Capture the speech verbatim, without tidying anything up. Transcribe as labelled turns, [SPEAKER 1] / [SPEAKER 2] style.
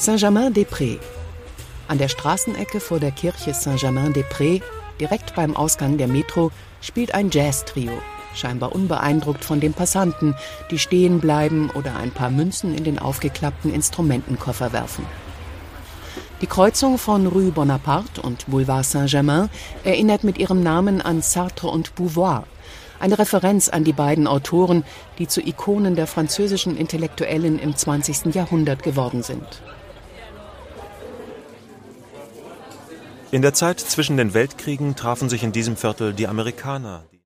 [SPEAKER 1] Saint-Germain-des-Prés. An der Straßenecke vor der Kirche Saint-Germain-des-Prés, direkt beim Ausgang der Metro, spielt ein Jazz-Trio, scheinbar unbeeindruckt von den Passanten, die stehen bleiben oder ein paar Münzen in den aufgeklappten Instrumentenkoffer werfen. Die Kreuzung von Rue Bonaparte und Boulevard Saint-Germain erinnert mit ihrem Namen an Sartre und Beauvoir, eine Referenz an die beiden Autoren, die zu Ikonen der französischen Intellektuellen im zwanzigsten Jahrhundert geworden sind.
[SPEAKER 2] In der Zeit zwischen den Weltkriegen trafen sich in diesem Viertel die Amerikaner.